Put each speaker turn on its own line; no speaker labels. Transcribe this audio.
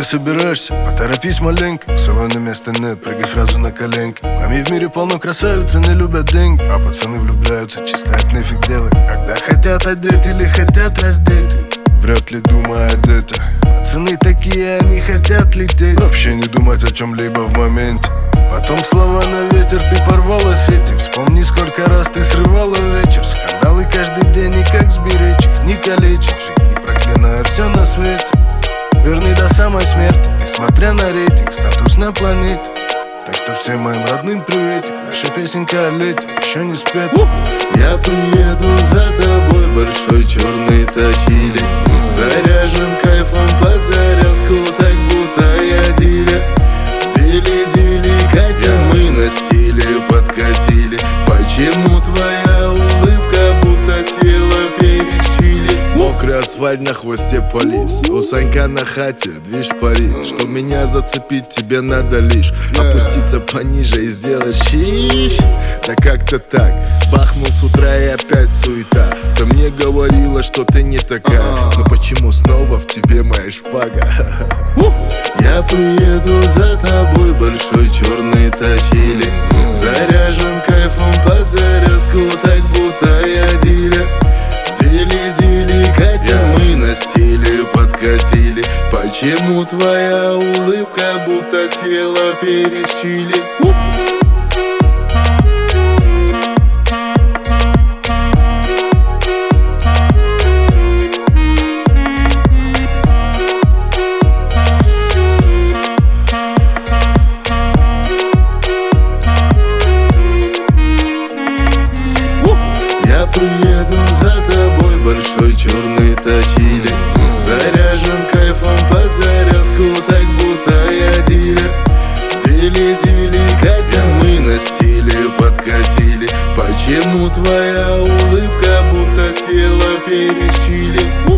ты собираешься? Поторопись маленько, в салоне места нет, прыгай сразу на коленки. Маме в мире полно красавиц, не любят деньги, а пацаны влюбляются, чисто от нефиг делать. Когда хотят одеть или хотят раздеть, вряд ли думают это. Пацаны такие, они хотят лететь, вообще не думать о чем-либо в моменте. Потом слова на ветер, ты порвала сети. Вспомни, сколько раз ты срывала вечер. Скандалы каждый день, и как сберечь их, не калечить. Жить не проклиная все на свете, верни до самой смерти, несмотря на рейтинг, статус на планете. Так что всем моим родным приветик, наша песенка о лете еще не спета.
Я приеду за тобой, большой черный тачили, заряжен кайфом под зарядку, так будто я дилер. Дили-дили, Катя, мы на стиле подкатили. Почему твоя улыбка будто съела перец чили?
Мокрый асфальт, на хвосте полис, у Санька на хате движ пари. Чтоб меня зацепить, тебе надо лишь опуститься пониже и сделать щищ. Да как-то так, бахнул с утра и опять суета. Ты мне говорила, что ты не такая, но почему снова в тебе моя шпага?
Я приеду за тобой, большой черный тачили, заряжен кайфом под зарядку, так будто я дилер. Дили-дили, Катя, мы на стиле подкатили. Почему твоя улыбка будто съела перец чили? Я приеду за тобой, большой черный тачили, заряжен кайфом под зарядку, так будто я дилер. Дили-дили, Катя, мы на стиле подкатили. Почему твоя улыбка будто съела перец чили?